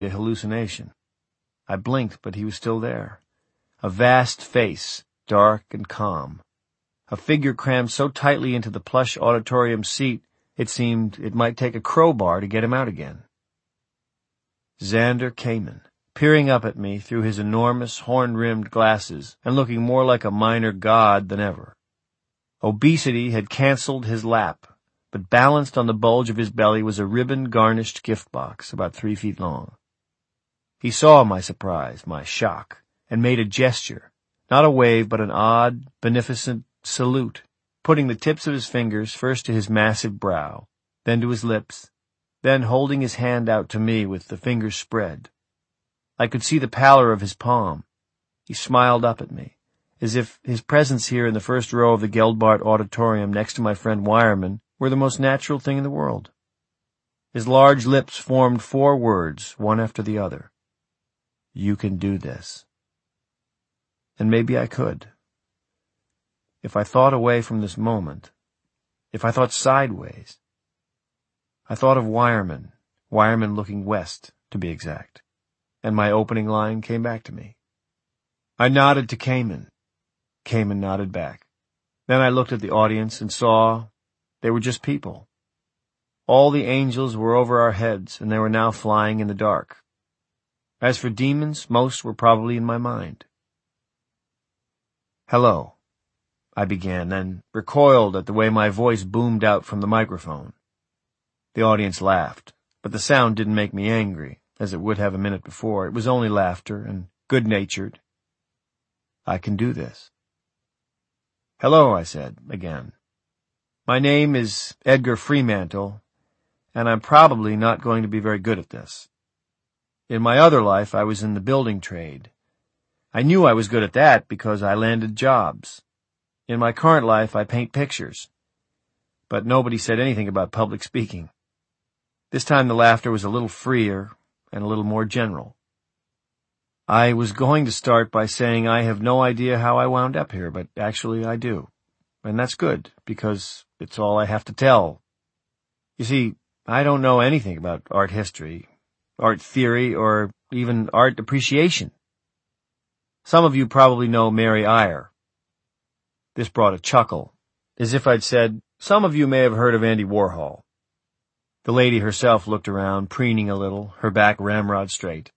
a hallucination. I blinked, but he was still there. A vast face, dark and calm. A figure crammed so tightly into the plush auditorium seat, it seemed it might take a crowbar to get him out again. Xander Kamen, peering up at me through his enormous horn-rimmed glasses and looking more like a minor god than ever. Obesity had canceled his lap, but balanced on the bulge of his belly was a ribbon-garnished gift box about 3 feet long. He saw my surprise, my shock, and made a gesture, not a wave but an odd, beneficent salute, putting the tips of his fingers first to his massive brow, then to his lips, then holding his hand out to me with the fingers spread. I could see the pallor of his palm. He smiled up at me, as if his presence here in the first row of the Geldbart Auditorium next to my friend Wireman were the most natural thing in the world. His large lips formed 4 words, one after the other. You can do this. And maybe I could. If I thought away from this moment, if I thought sideways. I thought of Wireman looking west, to be exact, and my opening line came back to me. I nodded to Kamen. Kamen nodded back. Then I looked at the audience and saw they were just people. All the angels were over our heads, and they were now flying in the dark. As for demons, most were probably in my mind. Hello, I began, then recoiled at the way my voice boomed out from the microphone. The audience laughed, but the sound didn't make me angry, as it would have a minute before. It was only laughter, and good-natured. I can do this. Hello, I said, again. My name is Edgar Fremantle, and I'm probably not going to be very good at this. In my other life, I was in the building trade. I knew I was good at that because I landed jobs. In my current life, I paint pictures. But nobody said anything about public speaking. This time the laughter was a little freer and a little more general. I was going to start by saying I have no idea how I wound up here, but actually I do. And that's good, because it's all I have to tell. You see, I don't know anything about art history, art theory, or even art appreciation. Some of you probably know Mary Iyer. This brought a chuckle, as if I'd said, some of you may have heard of Andy Warhol. The lady herself looked around, preening a little, her back ramrod straight.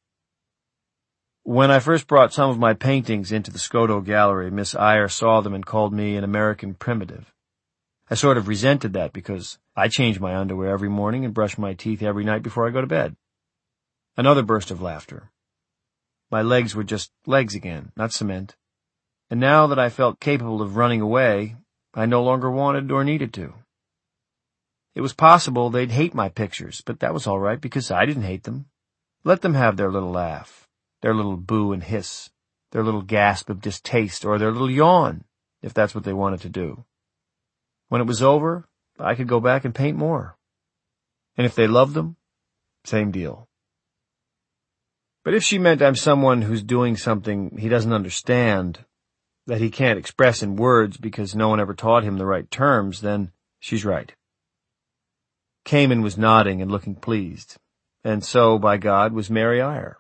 When I first brought some of my paintings into the Skodo Gallery, Miss Iyer saw them and called me an American primitive. I sort of resented that because I change my underwear every morning and brush my teeth every night before I go to bed. Another burst of laughter. My legs were just legs again, not cement. And now that I felt capable of running away, I no longer wanted or needed to. It was possible they'd hate my pictures, but that was all right because I didn't hate them. Let them have their little laugh, their little boo and hiss, their little gasp of distaste, or their little yawn, if that's what they wanted to do. When it was over, I could go back and paint more. And if they loved them, same deal. But if she meant I'm someone who's doing something he doesn't understand, that he can't express in words because no one ever taught him the right terms, then she's right. Kamen was nodding and looking pleased, and so, by God, was Mary Iyer.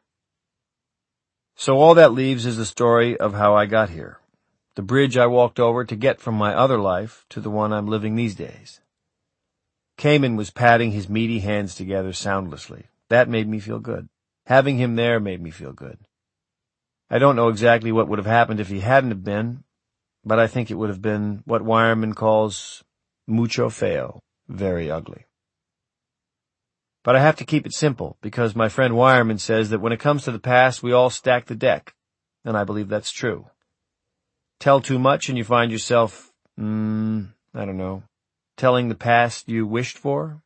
So all that leaves is the story of how I got here, the bridge I walked over to get from my other life to the one I'm living these days. Kamen was patting his meaty hands together soundlessly. That made me feel good. Having him there made me feel good. I don't know exactly what would have happened if he hadn't have been, but I think it would have been what Wireman calls mucho feo, very ugly. But I have to keep it simple, because my friend Wireman says that when it comes to the past, we all stack the deck, and I believe that's true. Tell too much and you find yourself, telling the past you wished for?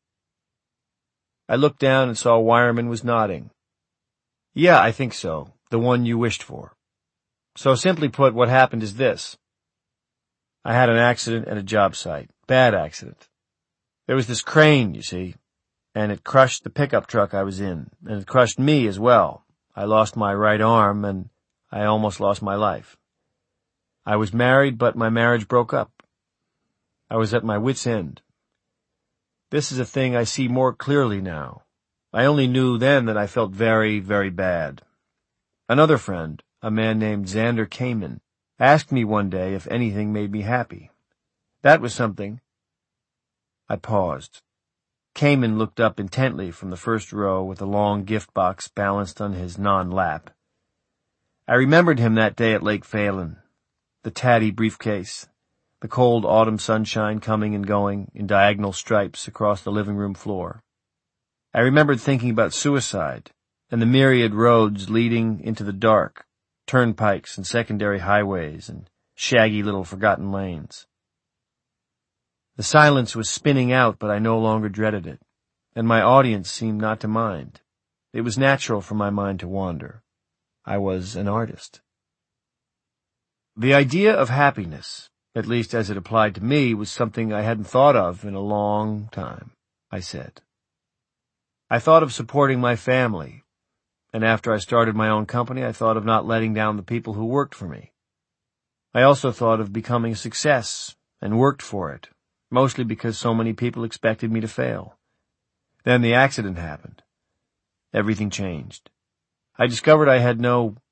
I looked down and saw Wireman was nodding. Yeah, I think so, the one you wished for. So simply put, what happened is this. I had an accident at a job site, bad accident. There was this crane, you see, and it crushed the pickup truck I was in, and it crushed me as well. I lost my right arm, and I almost lost my life. I was married, but my marriage broke up. I was at my wit's end. This is a thing I see more clearly now, I only knew then that I felt very, very bad. Another friend, a man named Xander Kamen, asked me one day if anything made me happy. That was something. I paused. Kamen looked up intently from the first row with a long gift box balanced on his non-lap. I remembered him that day at Lake Phelan, the tatty briefcase, the cold autumn sunshine coming and going in diagonal stripes across the living room floor. I remembered thinking about suicide and the myriad roads leading into the dark, turnpikes and secondary highways and shaggy little forgotten lanes. The silence was spinning out, but I no longer dreaded it, and my audience seemed not to mind. It was natural for my mind to wander. I was an artist. The idea of happiness, at least as it applied to me, was something I hadn't thought of in a long time, I said. I thought of supporting my family, and after I started my own company, I thought of not letting down the people who worked for me. I also thought of becoming a success, and worked for it, mostly because so many people expected me to fail. Then the accident happened. Everything changed. I discovered I had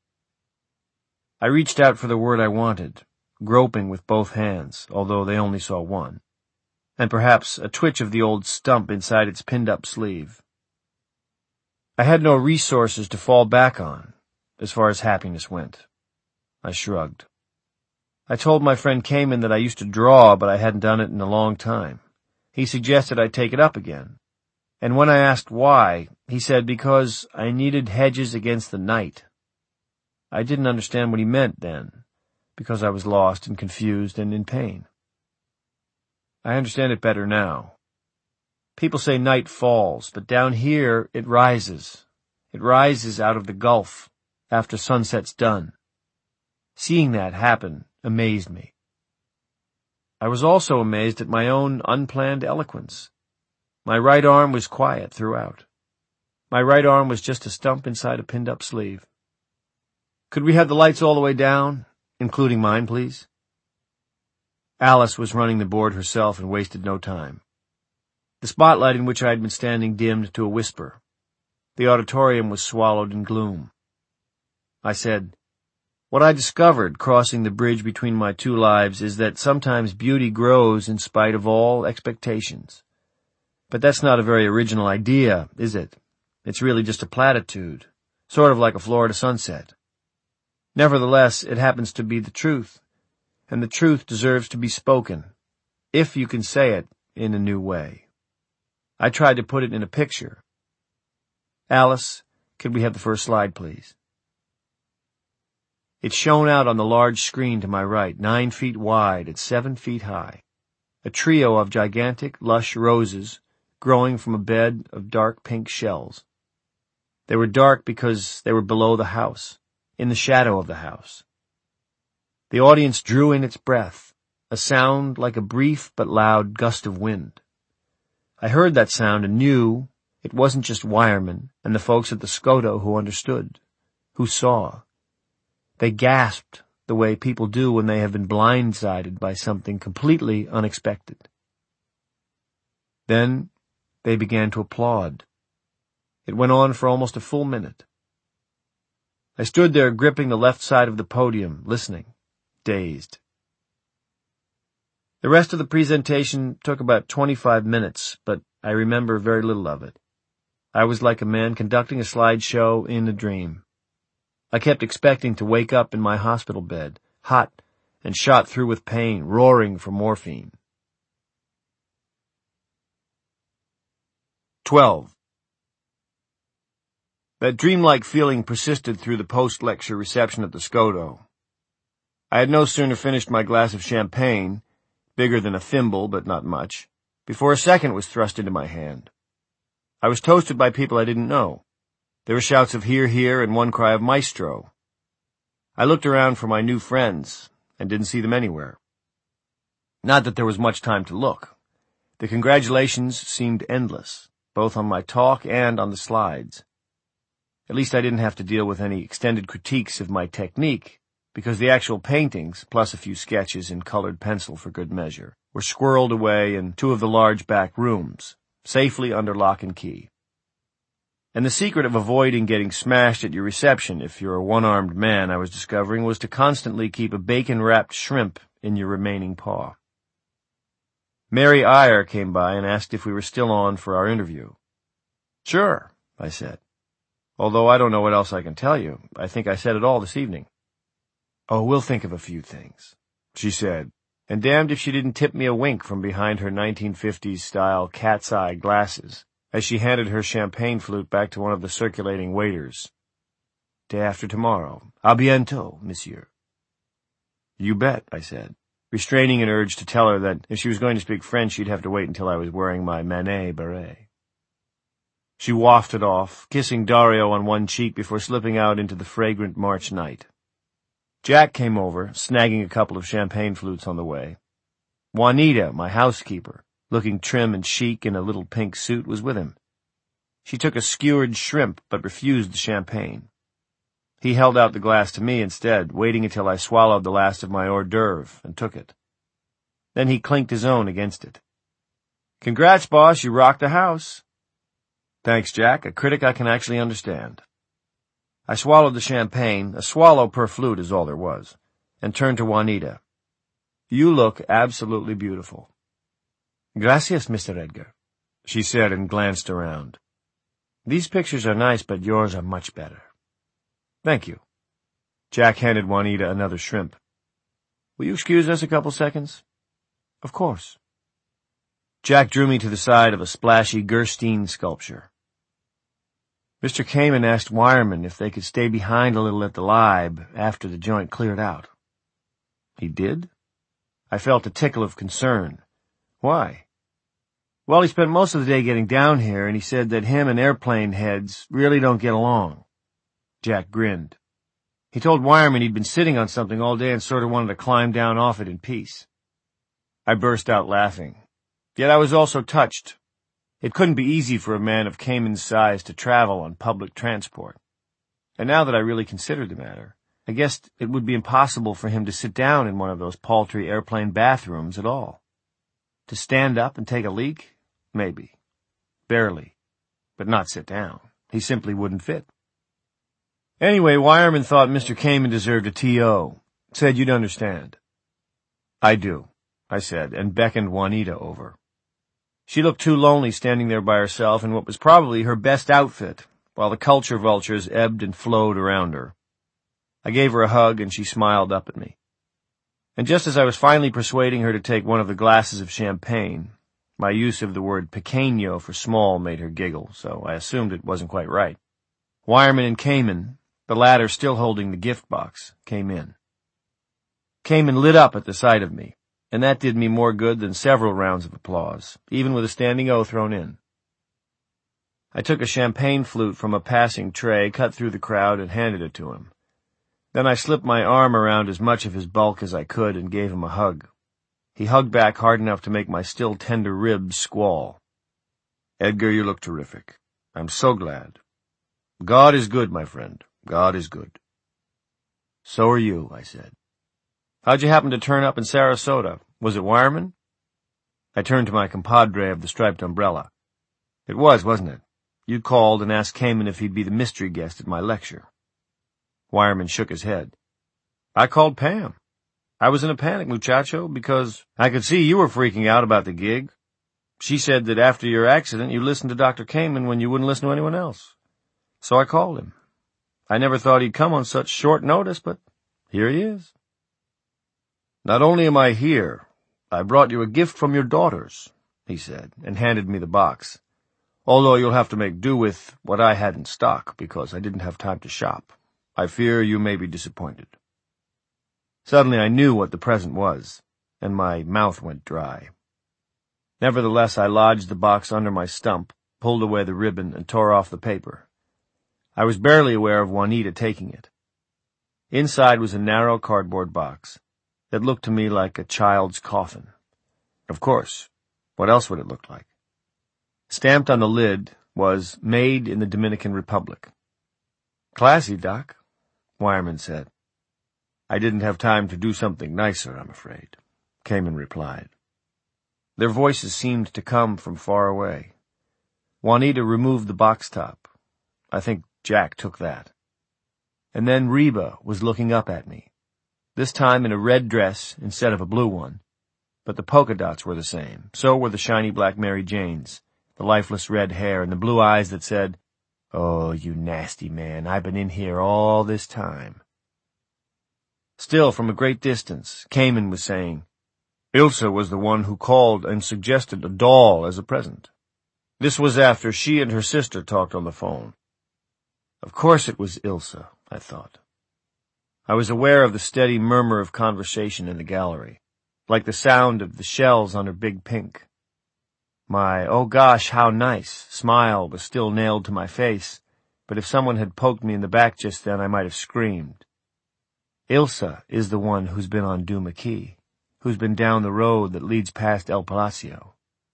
I reached out for the word I wanted, groping with both hands, although they only saw one, and perhaps a twitch of the old stump inside its pinned-up sleeve. I had no resources to fall back on, as far as happiness went. I shrugged. I told my friend Kamen that I used to draw, but I hadn't done it in a long time. He suggested I take it up again. And when I asked why, he said because I needed hedges against the night. I didn't understand what he meant then, because I was lost and confused and in pain. I understand it better now. People say night falls, but down here it rises. It rises out of the gulf after sunset's done. Seeing that happen amazed me. I was also amazed at my own unplanned eloquence. My right arm was quiet throughout. My right arm was just a stump inside a pinned-up sleeve. Could we have the lights all the way down, including mine, please? Alice was running the board herself and wasted no time. The spotlight in which I had been standing dimmed to a whisper. The auditorium was swallowed in gloom. I said, "What I discovered crossing the bridge between my two lives is that sometimes beauty grows in spite of all expectations. But that's not a very original idea, is it? It's really just a platitude, sort of like a Florida sunset. Nevertheless, it happens to be the truth, and the truth deserves to be spoken, if you can say it in a new way." I tried to put it in a picture. Alice, could we have the first slide, please? It shone out on the large screen to my right, 9 feet wide and 7 feet high. A trio of gigantic, lush roses growing from a bed of dark pink shells. They were dark because they were below the house, in the shadow of the house. The audience drew in its breath, a sound like a brief but loud gust of wind. I heard that sound and knew it wasn't just wiremen and the folks at the Scoto who understood, who saw. They gasped the way people do when they have been blindsided by something completely unexpected. Then they began to applaud. It went on for almost a full minute. I stood there gripping the left side of the podium, listening, dazed. The rest of the presentation took about 25 minutes, but I remember very little of it. I was like a man conducting a slideshow in a dream. I kept expecting to wake up in my hospital bed, hot and shot through with pain, roaring for morphine. 12. That dreamlike feeling persisted through the post-lecture reception at the Scoto. I had no sooner finished my glass of champagne, bigger than a thimble but not much, before a second was thrust into my hand. I was toasted by people I didn't know. There were shouts of "hear, hear," and one cry of "maestro." I looked around for my new friends and didn't see them anywhere. Not that there was much time to look. The congratulations seemed endless, both on my talk and on the slides. At least I didn't have to deal with any extended critiques of my technique, because the actual paintings, plus a few sketches in colored pencil for good measure, were squirreled away in 2 of the large back rooms, safely under lock and key. And the secret of avoiding getting smashed at your reception if you're a one-armed man, I was discovering, was to constantly keep a bacon-wrapped shrimp in your remaining paw. Mary Eyre came by and asked if we were still on for our interview. "Sure," I said. "Although I don't know what else I can tell you. I think I said it all this evening." "Oh, we'll think of a few things," she said, and damned if she didn't tip me a wink from behind her 1950s-style cat's-eye glasses as she handed her champagne flute back to one of the circulating waiters. "Day after tomorrow. À bientôt, monsieur." "You bet," I said, restraining an urge to tell her that if she was going to speak French, she'd have to wait until I was wearing my Manet beret. She wafted off, kissing Dario on one cheek before slipping out into the fragrant March night. Jack came over, snagging a couple of champagne flutes on the way. Juanita, my housekeeper, looking trim and chic in a little pink suit, was with him. She took a skewered shrimp but refused the champagne. He held out the glass to me instead, waiting until I swallowed the last of my hors d'oeuvre, and took it. Then he clinked his own against it. "Congrats, boss, you rocked the house." "Thanks, Jack, a critic I can actually understand." I swallowed the champagne, a swallow per flute is all there was, and turned to Juanita. "You look absolutely beautiful." "Gracias, Mr. Edgar," she said and glanced around. "These pictures are nice, but yours are much better." "Thank you." Jack handed Juanita another shrimp. "Will you excuse us a couple seconds?" "Of course." Jack drew me to the side of a splashy Gerstein sculpture. "Mr. Kamen asked Wireman if they could stay behind a little at the Lib after the joint cleared out." "He did?" I felt a tickle of concern. "Why?" "Well, he spent most of the day getting down here, and he said that him and airplane heads really don't get along." Jack grinned. "He told Wireman he'd been sitting on something all day and sort of wanted to climb down off it in peace." I burst out laughing. Yet I was also touched. It couldn't be easy for a man of Kamen's size to travel on public transport. And now that I really considered the matter, I guessed it would be impossible for him to sit down in one of those paltry airplane bathrooms at all. To stand up and take a leak? Maybe. Barely. But not sit down. He simply wouldn't fit. Anyway, Wireman thought Mr. Kamen deserved a T.O. Said you'd understand. "I do," I said, and beckoned Juanita over. She looked too lonely standing there by herself in what was probably her best outfit, while the culture vultures ebbed and flowed around her. I gave her a hug, and she smiled up at me. And just as I was finally persuading her to take one of the glasses of champagne, my use of the word pequeño for small made her giggle, so I assumed it wasn't quite right. Wireman and Kamen, the latter still holding the gift box, came in. Kamen lit up at the sight of me, and that did me more good than several rounds of applause, even with a standing O thrown in. I took a champagne flute from a passing tray, cut through the crowd, and handed it to him. Then I slipped my arm around as much of his bulk as I could and gave him a hug. He hugged back hard enough to make my still tender ribs squall. "Edgar, you look terrific. I'm so glad. God is good, my friend. God is good." "So are you," I said. "How'd you happen to turn up in Sarasota? Was it Wireman?" I turned to my compadre of the striped umbrella. "It was, wasn't it? You called and asked Kamen if he'd be the mystery guest at my lecture." Wireman shook his head. "I called Pam. I was in a panic, muchacho, because I could see you were freaking out about the gig. She said that after your accident you listened to Dr. Kamen when you wouldn't listen to anyone else. So I called him. I never thought he'd come on such short notice, but here he is." "Not only am I here, I brought you a gift from your daughters," he said, and handed me the box. "Although you'll have to make do with what I had in stock, because I didn't have time to shop. I fear you may be disappointed." Suddenly I knew what the present was, and my mouth went dry. Nevertheless, I lodged the box under my stump, pulled away the ribbon, and tore off the paper. I was barely aware of Juanita taking it. Inside was a narrow cardboard box that looked to me like a child's coffin. Of course, what else would it look like? Stamped on the lid was "Made in the Dominican Republic." "Classy, Doc," Wireman said. "I didn't have time to do something nicer, I'm afraid," Kamen replied. Their voices seemed to come from far away. Juanita removed the box top. I think Jack took that. And then Reba was looking up at me, this time in a red dress instead of a blue one. But the polka dots were the same. So were the shiny black Mary Janes, the lifeless red hair, and the blue eyes that said, "Oh, you nasty man, I've been in here all this time." Still, from a great distance, Cayman was saying, "Ilsa was the one who called and suggested a doll as a present." This was after she and her sister talked on the phone. Of course it was Ilsa, I thought. I was aware of the steady murmur of conversation in the gallery, like the sound of the shells on her big pink. My "oh gosh, how nice" smile was still nailed to my face, but if someone had poked me in the back just then, I might have screamed. Ilsa is the one who's been on Duma Key, who's been down the road that leads past El Palacio.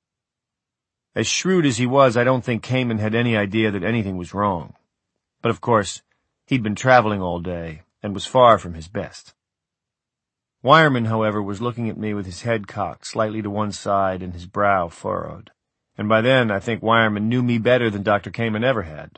As shrewd as he was, I don't think Cayman had any idea that anything was wrong. But of course, he'd been traveling all day and was far from his best. Wireman, however, was looking at me with his head cocked slightly to one side and his brow furrowed. And by then, I think Wireman knew me better than Dr. Cayman ever had.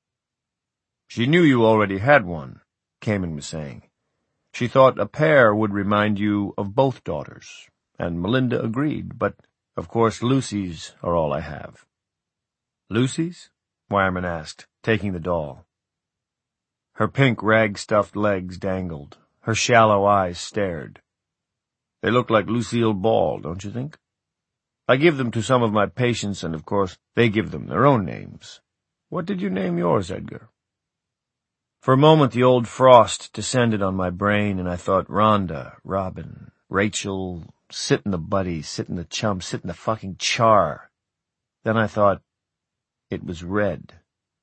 "She knew you already had one," Cayman was saying. "She thought a pair would remind you of both daughters." And Melinda agreed, but, of course, Lucy's are all I have. "Lucy's?" Wireman asked, taking the doll. Her pink rag-stuffed legs dangled. Her shallow eyes stared. "They look like Lucille Ball, don't you think? I give them to some of my patients, and of course they give them their own names. What did you name yours, Edgar?" For a moment the old frost descended on my brain, and I thought Rhonda, Robin, Rachel, sit in the buddy, sit in the chum, sit in the fucking char. Then I thought it was red.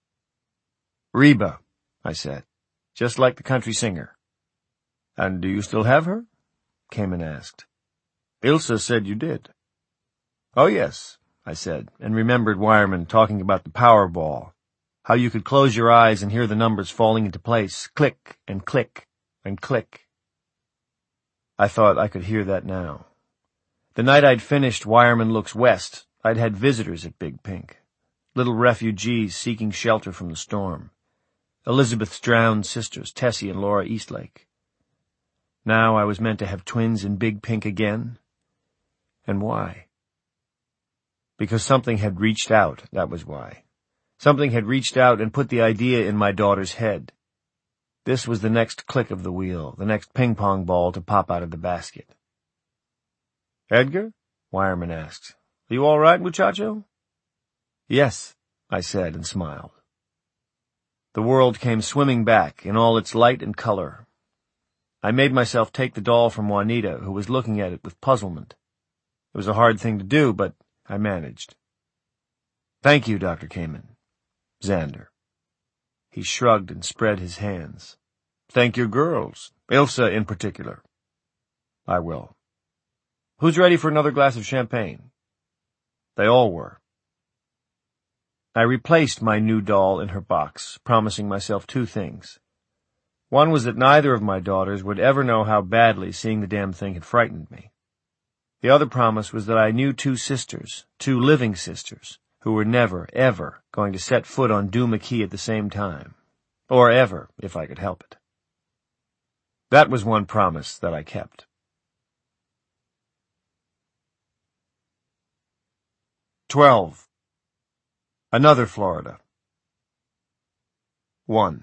"Reba," I said, "just like the country singer." "And do you still have her?" Cayman asked. "Ilsa said you did." "Oh, yes," I said, and remembered Wireman talking about the Powerball, how you could close your eyes and hear the numbers falling into place, click and click and click. I thought I could hear that now. The night I'd finished Wireman Looks West, I'd had visitors at Big Pink, little refugees seeking shelter from the storm, Elizabeth's drowned sisters, Tessie and Laura Eastlake. Now I was meant to have twins in Big Pink again. And why? Because something had reached out, that was why. Something had reached out and put the idea in my daughter's head. This was the next click of the wheel, the next ping-pong ball to pop out of the basket. "Edgar?" Wireman asked. "Are you all right, muchacho?" "Yes," I said and smiled. The world came swimming back in all its light and color. I made myself take the doll from Juanita, who was looking at it with puzzlement. It was a hard thing to do, but I managed. "Thank you, Dr. Cayman." Xander. He shrugged and spread his hands. "Thank your girls, Ilsa in particular." "I will." "Who's ready for another glass of champagne?" They all were. I replaced my new doll in her box, promising myself two things. One was that neither of my daughters would ever know how badly seeing the damn thing had frightened me. The other promise was that I knew two sisters, two living sisters, who were never, ever going to set foot on Duma Key at the same time. Or ever, if I could help it. That was one promise that I kept. 12. Another Florida. 1.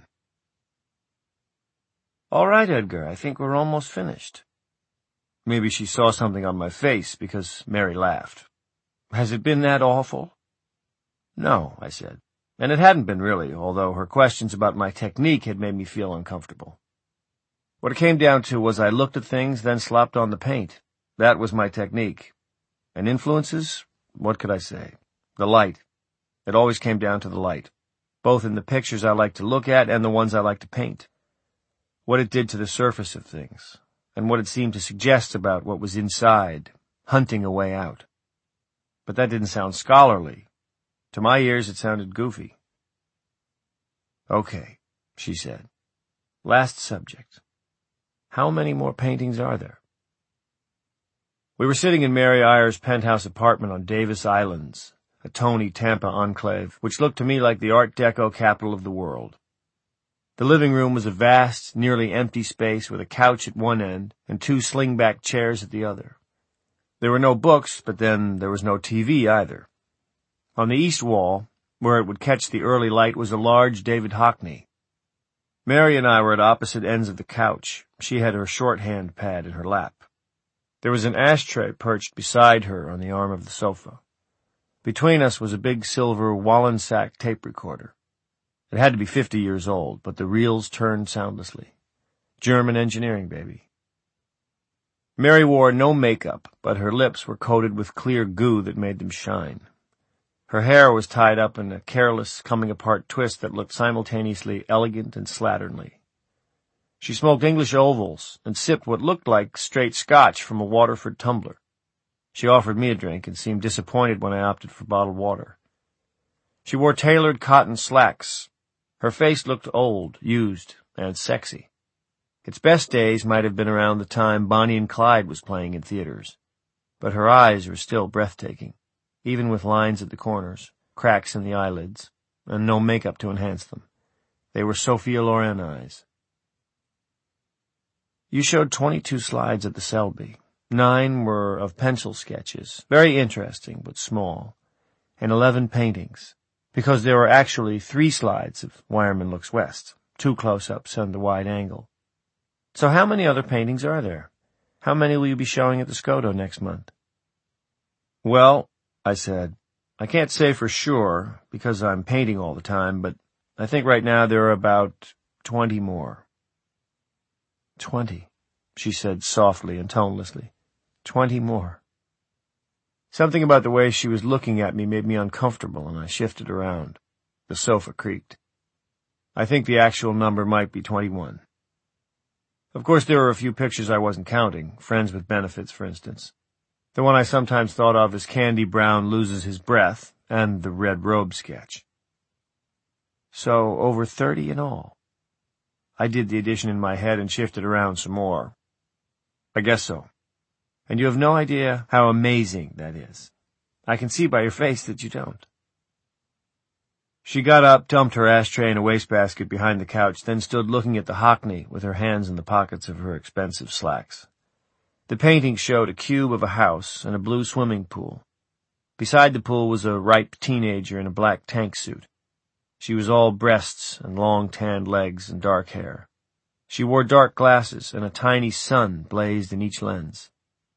"All right, Edgar, I think we're almost finished." Maybe she saw something on my face because Mary laughed. "Has it been that awful?" "No," I said. And it hadn't been really, although her questions about my technique had made me feel uncomfortable. What it came down to was I looked at things, then slopped on the paint. That was my technique. And influences? What could I say? The light. It always came down to the light, both in the pictures I like to look at and the ones I like to paint. What it did to the surface of things, and what it seemed to suggest about what was inside, hunting a way out. But that didn't sound scholarly. To my ears, it sounded goofy. "Okay," she said. "Last subject. How many more paintings are there?" We were sitting in Mary Eyer's penthouse apartment on Davis Islands, a Tony Tampa enclave, which looked to me like the Art Deco capital of the world. The living room was a vast, nearly empty space with a couch at one end and two sling-back chairs at the other. There were no books, but then there was no TV either. On the east wall, where it would catch the early light, was a large David Hockney. Mary and I were at opposite ends of the couch. She had her shorthand pad in her lap. There was an ashtray perched beside her on the arm of the sofa. Between us was a big silver Wallensack tape recorder. It had to be 50 years old, but the reels turned soundlessly. German engineering, baby. Mary wore no makeup, but her lips were coated with clear goo that made them shine. Her hair was tied up in a careless, coming-apart twist that looked simultaneously elegant and slatternly. She smoked English ovals and sipped what looked like straight Scotch from a Waterford tumbler. She offered me a drink and seemed disappointed when I opted for bottled water. She wore tailored cotton slacks. Her face looked old, used, and sexy. Its best days might have been around the time Bonnie and Clyde was playing in theaters. But her eyes were still breathtaking, even with lines at the corners, cracks in the eyelids, and no makeup to enhance them. They were Sophia Loren eyes. You showed 22 slides at the Selby. 9 were of pencil sketches, very interesting but small, and 11 paintings, because there were actually 3 slides of Wireman Looks West, 2 close-ups and the wide angle. So how many other paintings are there? How many will you be showing at the Scoto next month? Well, I said, I can't say for sure, because I'm painting all the time, but I think right now there are about 20 more. 20, she said softly and tonelessly. 20 more. Something about the way she was looking at me made me uncomfortable, and I shifted around. The sofa creaked. I think the actual number might be 21. Of course, there were a few pictures I wasn't counting, Friends with Benefits, for instance. The one I sometimes thought of as Candy Brown Loses His Breath, and the red robe sketch. So, over 30 in all. I did the addition in my head and shifted around some more. I guess so. And you have no idea how amazing that is. I can see by your face that you don't. She got up, dumped her ashtray in a wastebasket behind the couch, then stood looking at the Hockney with her hands in the pockets of her expensive slacks. The painting showed a cube of a house and a blue swimming pool. Beside the pool was a ripe teenager in a black tank suit. She was all breasts and long tanned legs and dark hair. She wore dark glasses, and a tiny sun blazed in each lens.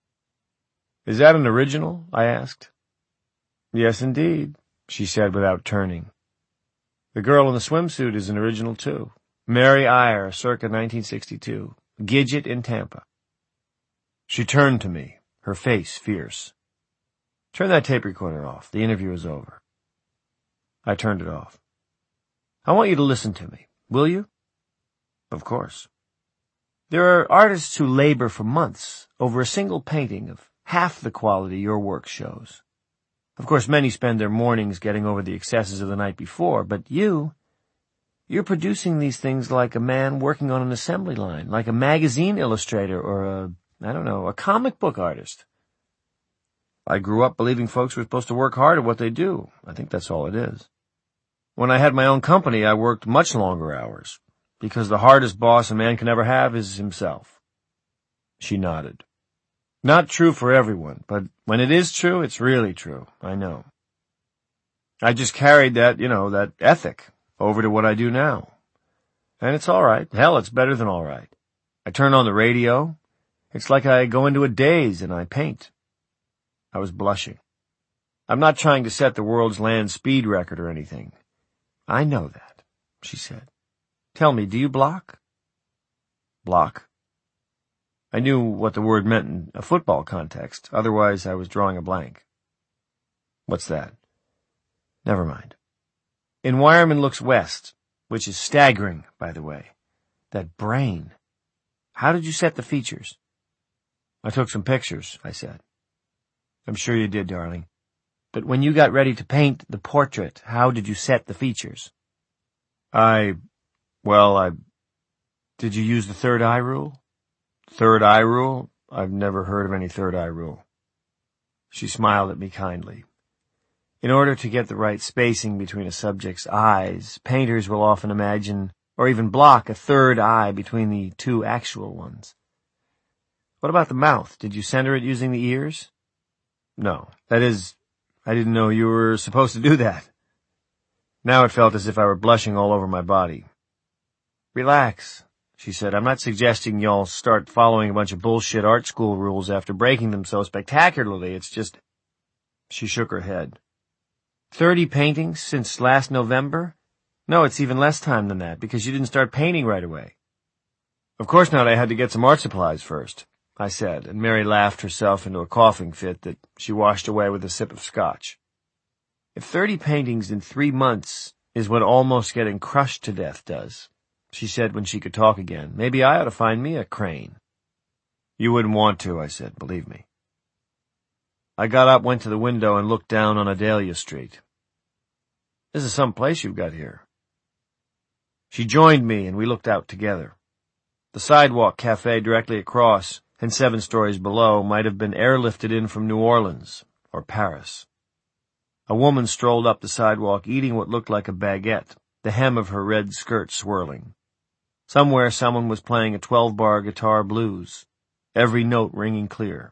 "Is that an original?" I asked. "Yes, indeed," she said without turning. "The girl in the swimsuit is an original, too. Mary Eyre, circa 1962. Gidget in Tampa." She turned to me, her face fierce. "Turn that tape recorder off. The interview is over." I turned it off. "I want you to listen to me. Will you?" "Of course." "There are artists who labor for months over a single painting of half the quality your work shows. Of course, many spend their mornings getting over the excesses of the night before, but you're producing these things like a man working on an assembly line, like a magazine illustrator or a comic book artist." "I grew up believing folks were supposed to work hard at what they do. I think that's all it is. When I had my own company, I worked much longer hours, because the hardest boss a man can ever have is himself." She nodded. "Not true for everyone, but when it is true, it's really true. I know. I just carried that ethic over to what I do now. And it's all right. Hell, it's better than all right. I turn on the radio. It's like I go into a daze and I paint." I was blushing. "I'm not trying to set the world's land speed record or anything." "I know that," she said. "Tell me, do you block?" "Block?" I knew what the word meant in a football context. Otherwise, I was drawing a blank. "What's that?" "Never mind. In Wireman Looks West, which is staggering, by the way. That brain. How did you set the features?" "I took some pictures," I said. "I'm sure you did, darling. But when you got ready to paint the portrait, how did you set the features?" Did you use the third eye rule?" "Third eye rule? I've never heard of any third eye rule." She smiled at me kindly. In order to get the right spacing between a subject's eyes, painters will often imagine or even block a third eye between the two actual ones. What about the mouth? Did you center it using the ears? No. That is, I didn't know you were supposed to do that. Now it felt as if I were blushing all over my body. Relax, she said. I'm not suggesting y'all start following a bunch of bullshit art school rules after breaking them so spectacularly. It's just... She shook her head. 30 paintings since last November? No, it's even less time than that, because you didn't start painting right away. Of course not, I had to get some art supplies first, I said, and Mary laughed herself into a coughing fit that she washed away with a sip of scotch. If 30 paintings in 3 months is what almost getting crushed to death does, she said when she could talk again, maybe I ought to find me a crane. You wouldn't want to, I said, believe me. I got up, went to the window, and looked down on Adelia Street. This is some place you've got here. She joined me, and we looked out together. The sidewalk cafe directly across and 7 stories below might have been airlifted in from New Orleans or Paris. A woman strolled up the sidewalk eating what looked like a baguette, the hem of her red skirt swirling. Somewhere someone was playing a 12-bar guitar blues, every note ringing clear.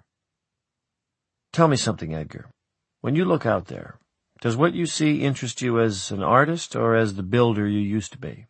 Tell me something, Edgar. When you look out there, does what you see interest you as an artist or as the builder you used to be?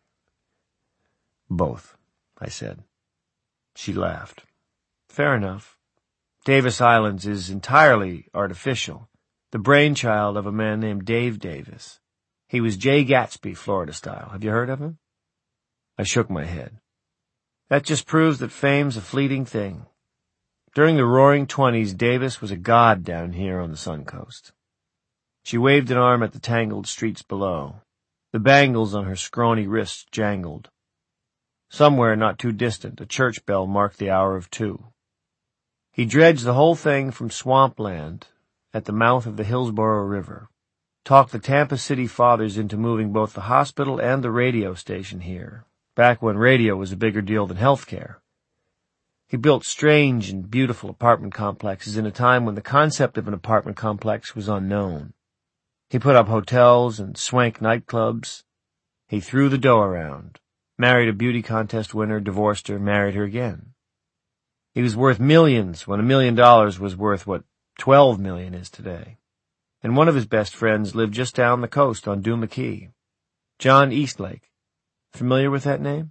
Both, I said. She laughed. Fair enough. Davis Islands is entirely artificial, the brainchild of a man named Dave Davis. He was Jay Gatsby, Florida style. Have you heard of him? I shook my head. That just proves that fame's a fleeting thing. During the Roaring '20s, Davis was a god down here on the Suncoast. She waved an arm at the tangled streets below. The bangles on her scrawny wrists jangled. Somewhere not too distant, a church bell marked the hour of 2. He dredged the whole thing from swampland at the mouth of the Hillsborough River, talked the Tampa City fathers into moving both the hospital and the radio station here, back when radio was a bigger deal than health care. He built strange and beautiful apartment complexes in a time when the concept of an apartment complex was unknown. He put up hotels and swank nightclubs. He threw the dough around, married a beauty contest winner, divorced her, married her again. He was worth millions when $1 million was worth what $12 million is today. And one of his best friends lived just down the coast on Duma Key. John Eastlake. Familiar with that name?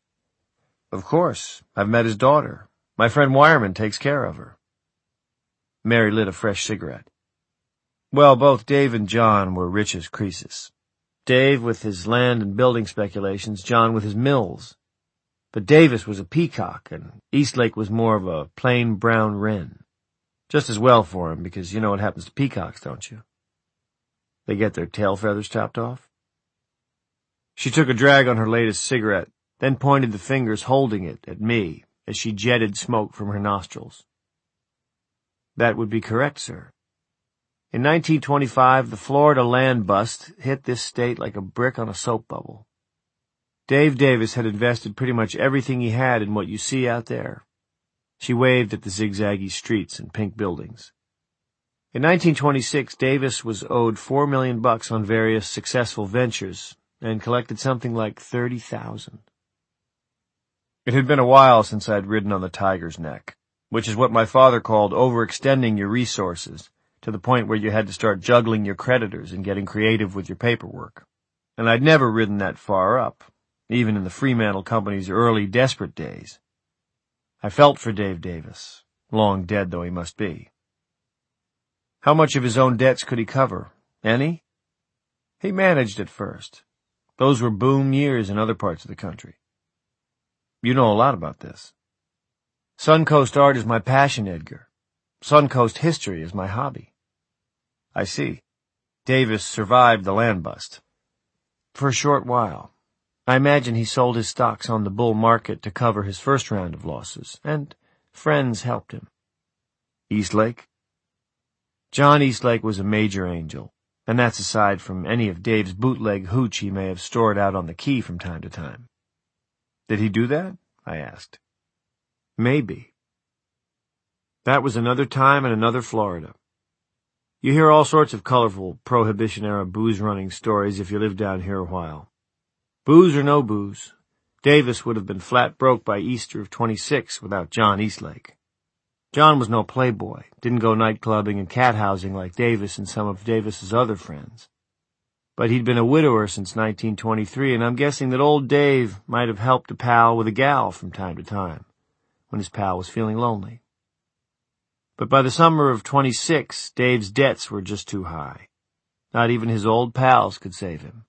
Of course. I've met his daughter. My friend Wireman takes care of her. Mary lit a fresh cigarette. Well, both Dave and John were rich as Croesus. Dave with his land and building speculations, John with his mills. But Davis was a peacock, and Eastlake was more of a plain brown wren. Just as well for him, because you know what happens to peacocks, don't you? They get their tail feathers chopped off. She took a drag on her latest cigarette, then pointed the fingers holding it at me as she jetted smoke from her nostrils. That would be correct, sir. In 1925, the Florida land bust hit this state like a brick on a soap bubble. Dave Davis had invested pretty much everything he had in what you see out there. She waved at the zigzaggy streets and pink buildings. In 1926, Davis was owed $4 million on various successful ventures and collected something like $30,000. It had been a while since I'd ridden on the tiger's neck, which is what my father called overextending your resources to the point where you had to start juggling your creditors and getting creative with your paperwork. And I'd never ridden that far up, even in the Fremantle Company's early desperate days. I felt for Dave Davis, long dead though he must be. How much of his own debts could he cover? Any? He managed at first. Those were boom years in other parts of the country. You know a lot about this. Suncoast art is my passion, Edgar. Suncoast history is my hobby. I see. Davis survived the land bust. For a short while. I imagine he sold his stocks on the bull market to cover his first round of losses, and friends helped him. Eastlake? John Eastlake was a major angel, and that's aside from any of Dave's bootleg hooch he may have stored out on the quay from time to time. Did he do that? I asked. Maybe. That was another time in another Florida. You hear all sorts of colorful Prohibition-era booze-running stories if you live down here a while. Booze or no booze, Davis would have been flat broke by Easter of '26 without John Eastlake. John was no playboy, didn't go night-clubbing and cat-housing like Davis and some of Davis's other friends. But he'd been a widower since 1923, and I'm guessing that old Dave might have helped a pal with a gal from time to time, when his pal was feeling lonely. But by the summer of '26, Dave's debts were just too high. Not even his old pals could save him.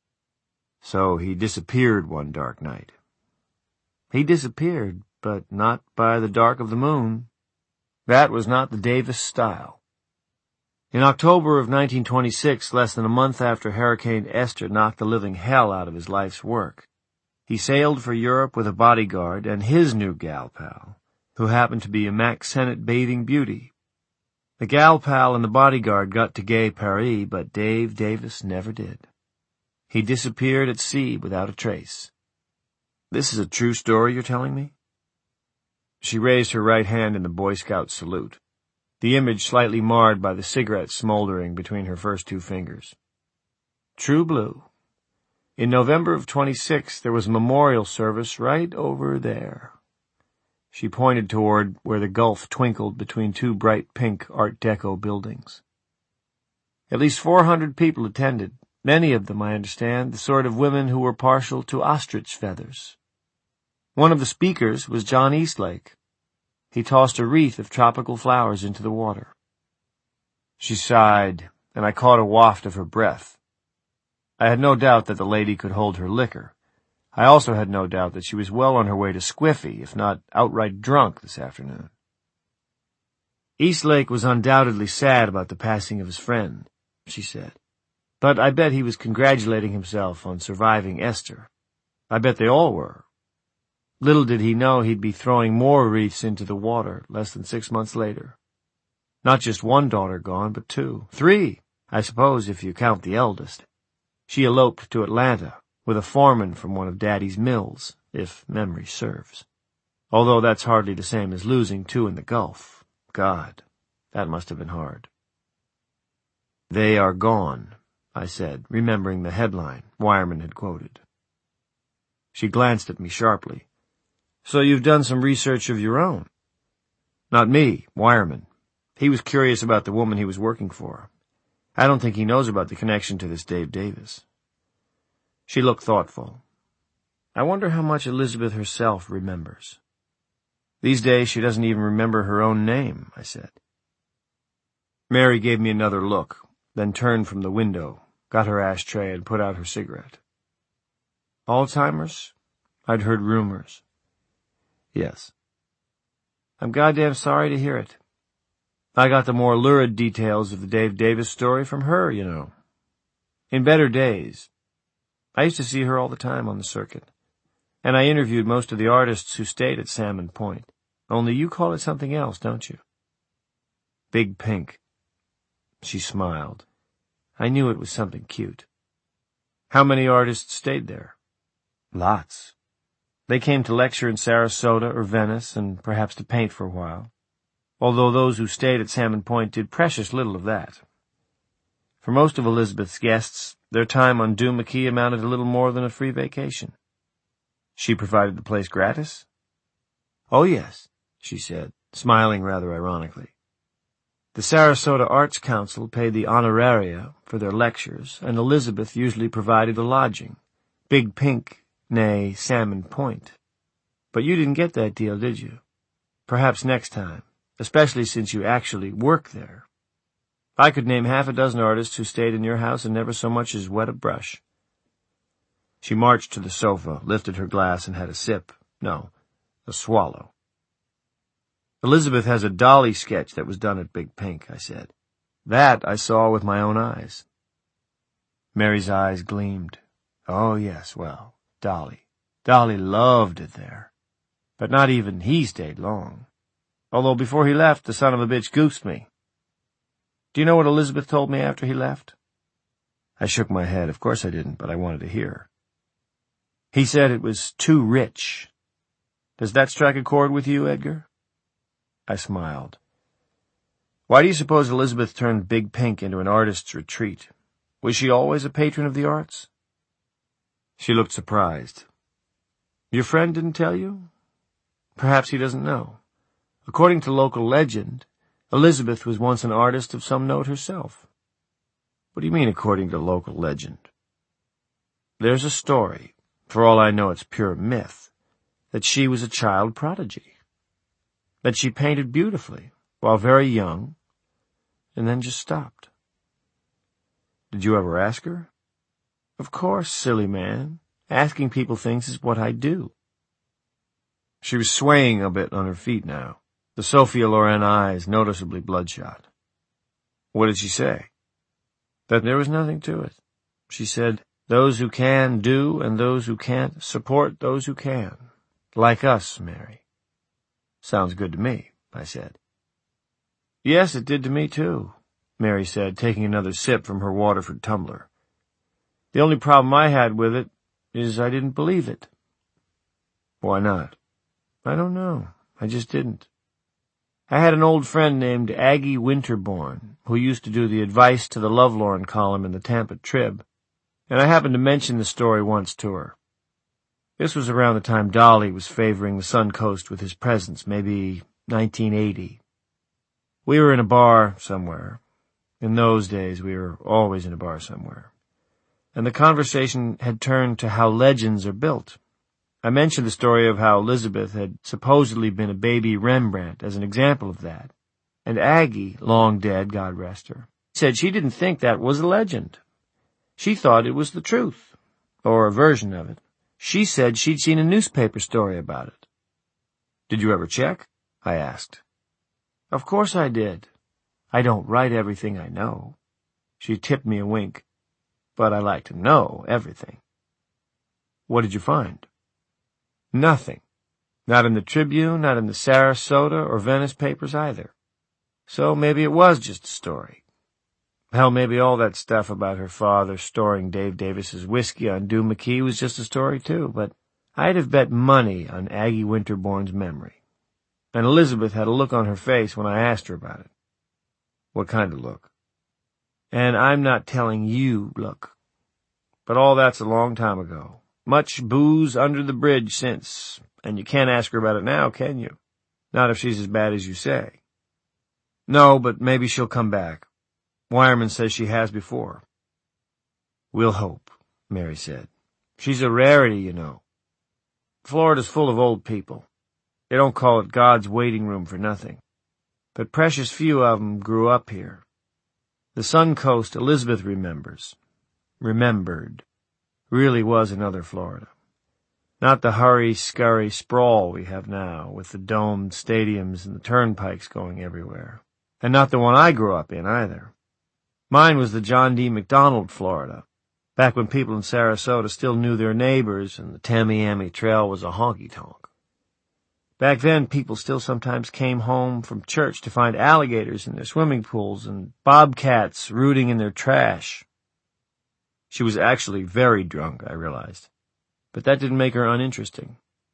So he disappeared one dark night. He disappeared, but not by the dark of the moon. That was not the Davis style. In October of 1926, less than a month after Hurricane Esther knocked the living hell out of his life's work, he sailed for Europe with a bodyguard and his new gal pal, who happened to be a Mack Sennett bathing beauty. The gal pal and the bodyguard got to Gay Paris, but Dave Davis never did. He disappeared at sea without a trace. This is a true story you're telling me? She raised her right hand in the Boy Scout salute, the image slightly marred by the cigarette smoldering between her first two fingers. True blue. In November of '26, there was a memorial service right over there. She pointed toward where the gulf twinkled between two bright pink Art Deco buildings. At least 400 people attended, many of them, I understand, the sort of women who were partial to ostrich feathers. One of the speakers was John Eastlake. He tossed a wreath of tropical flowers into the water. She sighed, and I caught a waft of her breath. I had no doubt that the lady could hold her liquor. I also had no doubt that she was well on her way to squiffy, if not outright drunk, this afternoon. Eastlake was undoubtedly sad about the passing of his friend, she said. But I bet he was congratulating himself on surviving Esther. I bet they all were. Little did he know he'd be throwing more wreaths into the water less than 6 months later. Not just one daughter gone, but 2, 3, I suppose, if you count the eldest. She eloped to Atlanta with a foreman from one of Daddy's mills, if memory serves. Although that's hardly the same as losing 2 in the Gulf. God, that must have been hard. They are gone, I said, remembering the headline Wireman had quoted. She glanced at me sharply. So you've done some research of your own? Not me, Wireman. He was curious about the woman he was working for. I don't think he knows about the connection to this Dave Davis. She looked thoughtful. I wonder how much Elizabeth herself remembers. These days she doesn't even remember her own name, I said. Mary gave me another look, then turned from the window, got her ashtray, and put out her cigarette. Alzheimer's? I'd heard rumors. Yes. I'm goddamn sorry to hear it. I got the more lurid details of the Dave Davis story from her, you know. In better days. I used to see her all the time on the circuit, and I interviewed most of the artists who stayed at Salmon Point. Only you call it something else, don't you? Big Pink. She smiled. I knew it was something cute. How many artists stayed there? Lots. They came to lecture in Sarasota or Venice, and perhaps to paint for a while, although those who stayed at Salmon Point did precious little of that. For most of Elizabeth's guests, their time on Dune McKee amounted to little more than a free vacation. She provided the place gratis? Oh, yes, she said, smiling rather ironically. The Sarasota Arts Council paid the honoraria for their lectures, and Elizabeth usually provided the lodging. Big Pink, nay, Salmon Point. But you didn't get that deal, did you? Perhaps next time, especially since you actually work there. I could name 6 artists who stayed in your house and never so much as wet a brush. She marched to the sofa, lifted her glass, and had a sip. No, a swallow. Elizabeth has a Dolly sketch that was done at Big Pink, I said. That I saw with my own eyes. Mary's eyes gleamed. Oh, yes, well, Dolly. Dolly loved it there. But not even he stayed long. Although before he left, the son of a bitch goosed me. Do you know what Elizabeth told me after he left? I shook my head. Of course I didn't, but I wanted to hear. He said it was too rich. Does that strike a chord with you, Edgar? I smiled. Why do you suppose Elizabeth turned Big Pink into an artist's retreat? Was she always a patron of the arts? She looked surprised. Your friend didn't tell you? Perhaps he doesn't know. According to local legend, Elizabeth was once an artist of some note herself. What do you mean, according to local legend? There's a story, for all I know it's pure myth, that she was a child prodigy. That she painted beautifully, while very young, and then just stopped. Did you ever ask her? Of course, silly man. Asking people things is what I do. She was swaying a bit on her feet now, the Sophia Loren eyes noticeably bloodshot. What did she say? That there was nothing to it. She said, those who can do, and those who can't support those who can. Like us, Mary. Sounds good to me, I said. Yes, it did to me, too, Mary said, taking another sip from her Waterford tumbler. The only problem I had with it is I didn't believe it. Why not? I don't know. I just didn't. I had an old friend named Aggie Winterbourne, who used to do the Advice to the Lovelorn column in the Tampa Trib, and I happened to mention the story once to her. This was around the time Dolly was favoring the Suncoast with his presence, maybe 1980. We were in a bar somewhere. In those days, we were always in a bar somewhere. And the conversation had turned to how legends are built. I mentioned the story of how Elizabeth had supposedly been a baby Rembrandt as an example of that. And Aggie, long dead, God rest her, said she didn't think that was a legend. She thought it was the truth, or a version of it. She said she'd seen a newspaper story about it. Did you ever check? I asked. Of course I did. I don't write everything I know. She tipped me a wink. But I like to know everything. What did you find? Nothing. Not in the Tribune, not in the Sarasota or Venice papers either. So maybe it was just a story. Hell, maybe all that stuff about her father storing Dave Davis's whiskey on Dew McKee was just a story too, but I'd have bet money on Aggie Winterbourne's memory. And Elizabeth had a look on her face when I asked her about it. What kind of look? And I'm not telling you, look. But all that's a long time ago. Much booze under the bridge since, and you can't ask her about it now, can you? Not if she's as bad as you say. No, but maybe she'll come back. Wireman says she has before. We'll hope, Mary said. She's a rarity, you know. Florida's full of old people. They don't call it God's waiting room for nothing. But precious few of 'em grew up here. The Suncoast Elizabeth remembered, really was another Florida. Not the hurry-scurry sprawl we have now, with the domed stadiums and the turnpikes going everywhere. And not the one I grew up in, either. Mine was the John D. McDonald Florida, back when people in Sarasota still knew their neighbors and the Tamiami Trail was a honky-tonk. Back then, people still sometimes came home from church to find alligators in their swimming pools and bobcats rooting in their trash. She was actually very drunk, I realized, but that didn't make her uninteresting.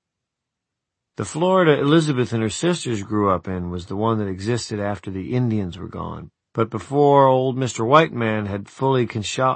The Florida Elizabeth and her sisters grew up in was the one that existed after the Indians were gone, but before old Mr. White Man had fully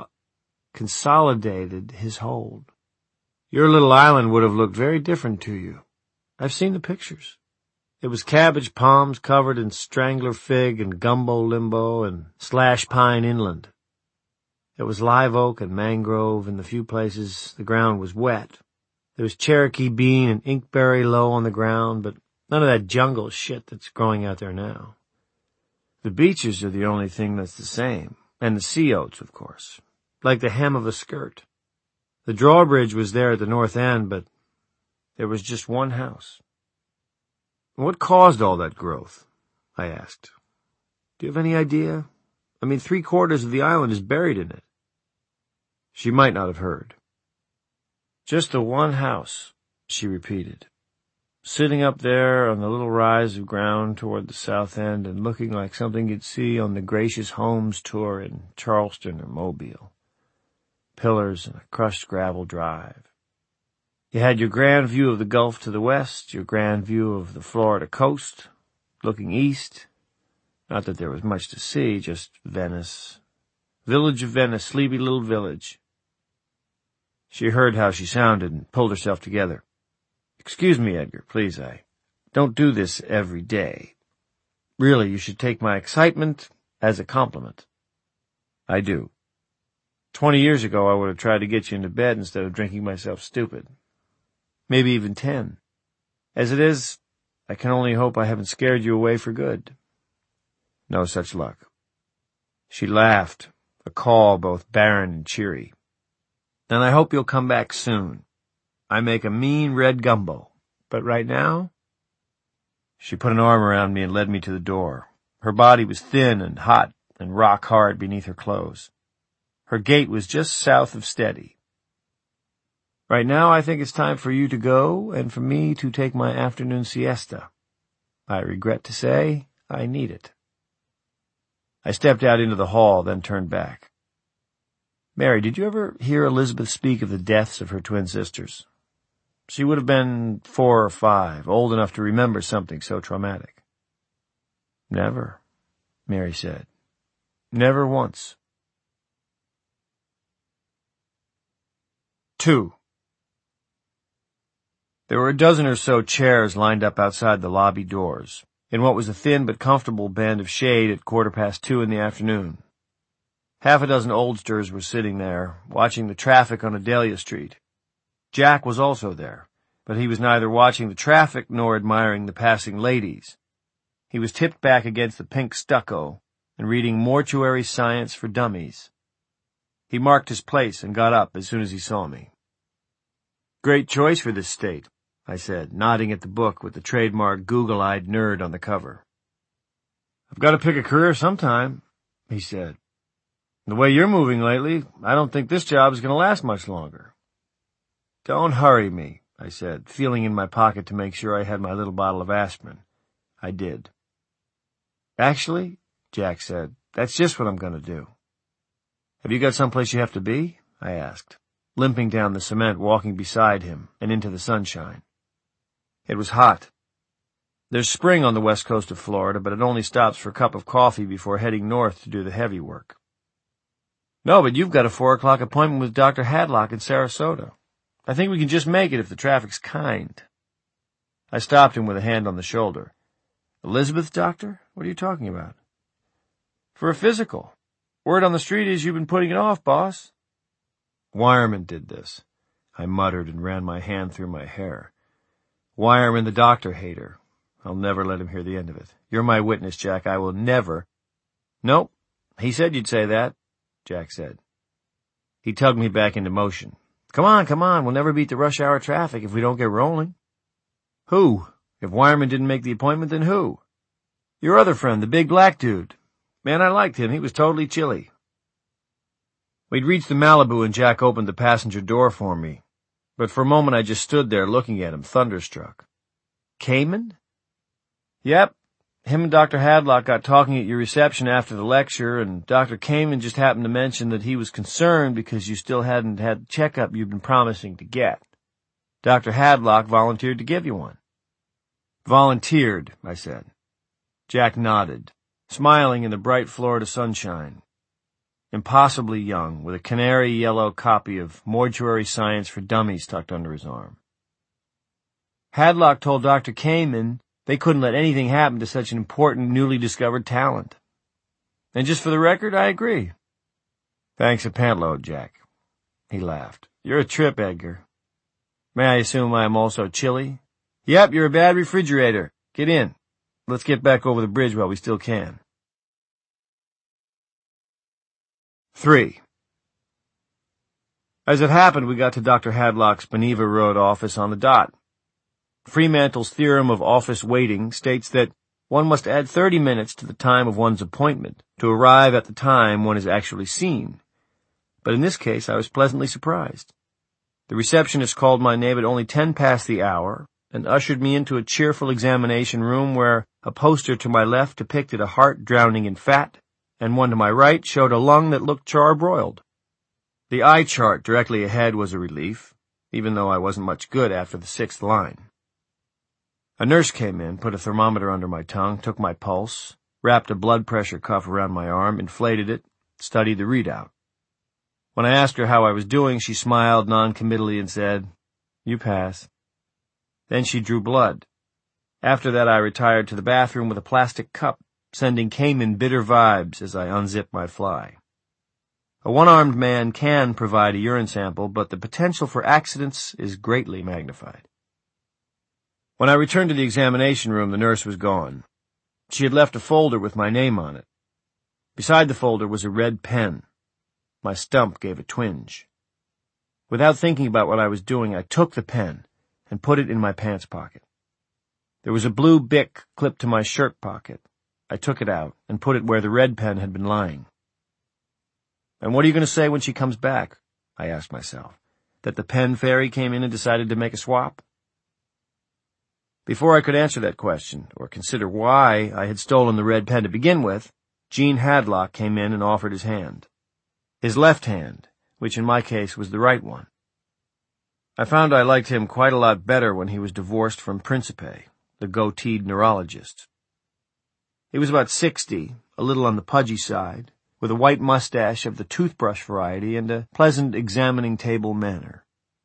consolidated his hold. Your little island would have looked very different to you. I've seen the pictures. It was cabbage palms covered in strangler fig and gumbo limbo and slash pine inland. There was live oak and mangrove in the few places the ground was wet. There was Cherokee bean and inkberry low on the ground, but none of that jungle shit that's growing out there now. The beaches are the only thing that's the same, and the sea oats, of course, like the hem of a skirt. The drawbridge was there at the north end, but there was just one house. What caused all that growth? I asked. Do you have any idea? I mean, 3/4 of the island is buried in it. She might not have heard. Just the one house, she repeated, sitting up there on the little rise of ground toward the south end and looking like something you'd see on the Gracious Homes tour in Charleston or Mobile. Pillars and a crushed gravel drive. You had your grand view of the Gulf to the west, your grand view of the Florida coast, looking east, Not that there was much to see, just Venice. Village of Venice, sleepy little village. She heard how she sounded and pulled herself together. Excuse me, Edgar, please, I don't do this every day. Really, you should take my excitement as a compliment. I do. 20 years ago, I would have tried to get you into bed instead of drinking myself stupid. Maybe even 10. As it is, I can only hope I haven't scared you away for good. No such luck. She laughed, a call both barren and cheery. Then I hope you'll come back soon. I make a mean red gumbo, but right now... She put an arm around me and led me to the door. Her body was thin and hot and rock hard beneath her clothes. Her gait was just south of steady. Right now I think it's time for you to go and for me to take my afternoon siesta. I regret to say I need it. I stepped out into the hall, then turned back. Mary, did you ever hear Elizabeth speak of the deaths of her twin sisters? She would have been 4 or 5, old enough to remember something so traumatic. Never, Mary said. Never once. 2. There were a dozen or so chairs lined up outside the lobby doors, in what was a thin but comfortable band of shade at 2:15 in the afternoon. Half a dozen oldsters were sitting there, watching the traffic on Adelia Street. Jack was also there, but he was neither watching the traffic nor admiring the passing ladies. He was tipped back against the pink stucco and reading Mortuary Science for Dummies. He marked his place and got up as soon as he saw me. Great choice for this state, I said, nodding at the book with the trademark Google-eyed nerd on the cover. I've got to pick a career sometime, he said. The way you're moving lately, I don't think this job is going to last much longer. Don't hurry me, I said, feeling in my pocket to make sure I had my little bottle of aspirin. I did. Actually, Jack said, that's just what I'm going to do. Have you got someplace you have to be? I asked, limping down the cement, walking beside him and into the sunshine. It was hot. There's spring on the west coast of Florida, but it only stops for a cup of coffee before heading north to do the heavy work. No, but you've got a 4 o'clock appointment with Dr. Hadlock in Sarasota. I think we can just make it if the traffic's kind. I stopped him with a hand on the shoulder. Elizabeth, doctor? What are you talking about? For a physical. Word on the street is you've been putting it off, boss. Wireman did this. I muttered and ran my hand through my hair. Wireman, the doctor hater. I'll never let him hear the end of it. You're my witness, Jack. I will never... Nope. He said you'd say that, Jack said. He tugged me back into motion. Come on. We'll never beat the rush hour traffic if we don't get rolling. Who? If Wireman didn't make the appointment, then who? Your other friend, the big black dude. Man, I liked him. He was totally chilly. We'd reached the Malibu and Jack opened the passenger door for me. But for a moment I just stood there looking at him, thunderstruck. Kamen? Yep. Him and Dr. Hadlock got talking at your reception after the lecture, and Dr. Kamen just happened to mention that he was concerned because you still hadn't had the checkup you'd been promising to get. Dr. Hadlock volunteered to give you one. Volunteered, I said. Jack nodded, smiling in the bright Florida sunshine. Impossibly young, with a canary yellow copy of Mortuary Science for Dummies tucked under his arm. Hadlock told Dr. Kamen they couldn't let anything happen to such an important, newly discovered talent. And just for the record, I agree. Thanks a pantload, Jack. He laughed. You're a trip, Edgar. May I assume I am also chilly? Yep, you're a bad refrigerator. Get in. Let's get back over the bridge while we still can. 3. As it happened, we got to Dr. Hadlock's Beneva Road office on the dot. Fremantle's theorem of office waiting states that one must add 30 minutes to the time of one's appointment to arrive at the time one is actually seen. But in this case, I was pleasantly surprised. The receptionist called my name at only 10 past the hour and ushered me into a cheerful examination room where a poster to my left depicted a heart drowning in fat, and one to my right showed a lung that looked charbroiled. The eye chart directly ahead was a relief, even though I wasn't much good after the 6th line. A nurse came in, put a thermometer under my tongue, took my pulse, wrapped a blood pressure cuff around my arm, inflated it, studied the readout. When I asked her how I was doing, she smiled noncommittally and said, "You pass." Then she drew blood. After that, I retired to the bathroom with a plastic cup, sending Cayman bitter vibes as I unzipped my fly. A one-armed man can provide a urine sample, but the potential for accidents is greatly magnified. When I returned to the examination room, the nurse was gone. She had left a folder with my name on it. Beside the folder was a red pen. My stump gave a twinge. Without thinking about what I was doing, I took the pen and put it in my pants pocket. There was a blue Bic clipped to my shirt pocket. I took it out and put it where the red pen had been lying. "And what are you going to say when she comes back?" I asked myself. "That the pen fairy came in and decided to make a swap?" Before I could answer that question, or consider why I had stolen the red pen to begin with, Gene Hadlock came in and offered his hand. His left hand, which in my case was the right one. I found I liked him quite a lot better when he was divorced from Principe, the goateed neurologist. He was about 60, a little on the pudgy side, with a white mustache of the toothbrush variety and a pleasant examining table manner.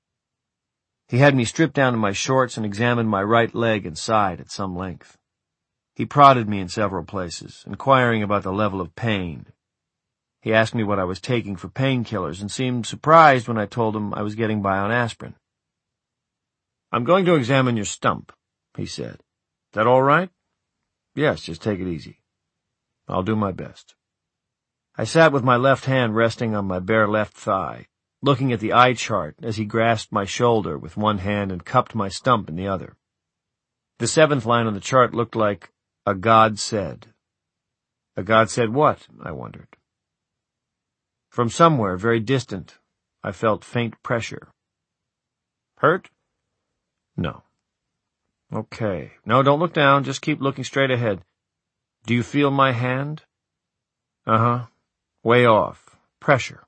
He had me stripped down to my shorts and examined my right leg and side at some length. He prodded me in several places, inquiring about the level of pain. He asked me what I was taking for painkillers and seemed surprised when I told him I was getting by on aspirin. "I'm going to examine your stump," he said. "Is that all right?" "Yes, just take it easy." "I'll do my best." I sat with my left hand resting on my bare left thigh, looking at the eye chart as he grasped my shoulder with one hand and cupped my stump in the other. The 7th line on the chart looked like, "A God said." A God said what? I wondered. From somewhere very distant, I felt faint pressure. "Hurt?" "No." "Okay. No, don't look down. Just keep looking straight ahead. Do you feel my hand?" "Uh-huh. Way off. Pressure."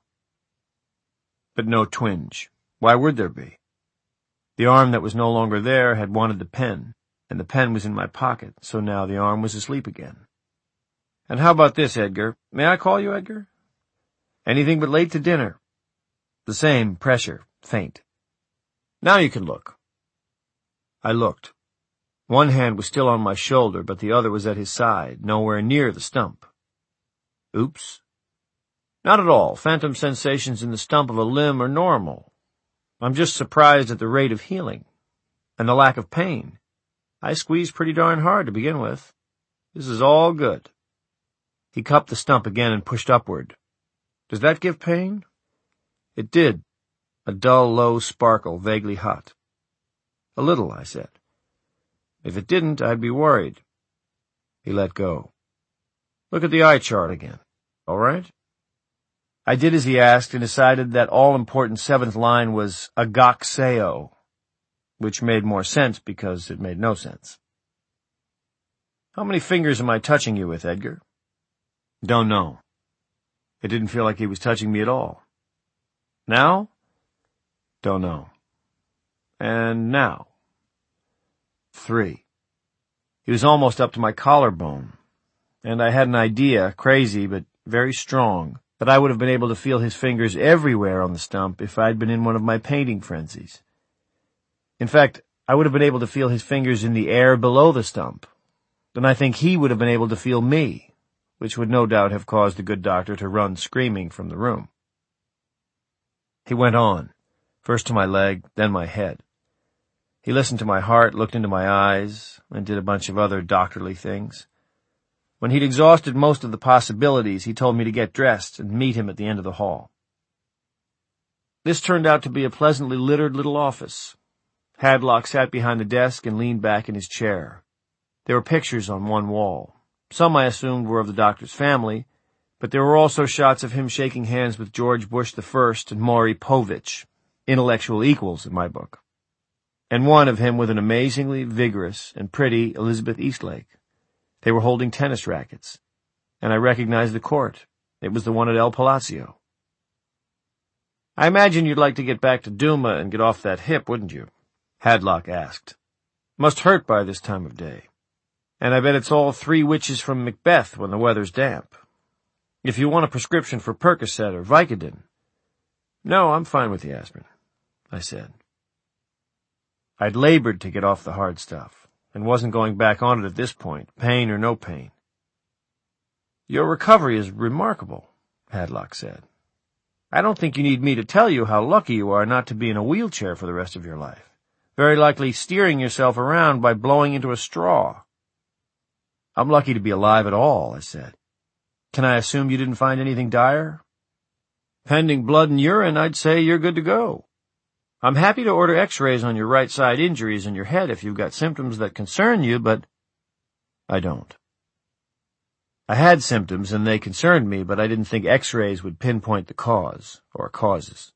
But no twinge. Why would there be? The arm that was no longer there had wanted the pen, and the pen was in my pocket, so now the arm was asleep again. "And how about this, Edgar? May I call you Edgar?" "Anything but late to dinner." The same pressure, faint. "Now you can look." I looked. One hand was still on my shoulder, but the other was at his side, nowhere near the stump. Oops. "Not at all. Phantom sensations in the stump of a limb are normal. I'm just surprised at the rate of healing, and the lack of pain. I squeezed pretty darn hard to begin with. This is all good." He cupped the stump again and pushed upward. "Does that give pain?" It did. A dull, low sparkle, vaguely hot. "A little," I said. "If it didn't, I'd be worried." He let go. "Look at the eye chart again. All right?" I did as he asked and decided that all-important 7th line was Agaxeo, which made more sense because it made no sense. "How many fingers am I touching you with, Edgar?" "Don't know." It didn't feel like he was touching me at all. "Now?" "Don't know." "And now?" 3. He was almost up to my collarbone, and I had an idea, crazy but very strong, that I would have been able to feel his fingers everywhere on the stump if I'd been in one of my painting frenzies. In fact, I would have been able to feel his fingers in the air below the stump. Then I think he would have been able to feel me, which would no doubt have caused the good doctor to run screaming from the room. He went on, first to my leg, then my head. He listened to my heart, looked into my eyes, and did a bunch of other doctorly things. When he'd exhausted most of the possibilities, he told me to get dressed and meet him at the end of the hall. This turned out to be a pleasantly littered little office. Hadlock sat behind the desk and leaned back in his chair. There were pictures on one wall. Some I assumed were of the doctor's family, but there were also shots of him shaking hands with George Bush I and Maury Povich, intellectual equals in my book, and one of him with an amazingly vigorous and pretty Elizabeth Eastlake. They were holding tennis rackets, and I recognized the court. It was the one at El Palacio. "I imagine you'd like to get back to Duma and get off that hip, wouldn't you?" Hadlock asked. "Must hurt by this time of day." And I bet it's all three witches from Macbeth when the weather's damp. If you want a prescription for Percocet or Vicodin. No, I'm fine with the aspirin, I said. I'd labored to get off the hard stuff, and wasn't going back on it at this point, pain or no pain. Your recovery is remarkable, Hadlock said. I don't think you need me to tell you how lucky you are not to be in a wheelchair for the rest of your life, very likely steering yourself around by blowing into a straw. I'm lucky to be alive at all, I said. Can I assume you didn't find anything dire? Pending blood and urine, I'd say you're good to go. I'm happy to order x-rays on your right side injuries in your head if you've got symptoms that concern you, but I don't. I had symptoms and they concerned me, but I didn't think x-rays would pinpoint the cause, or causes.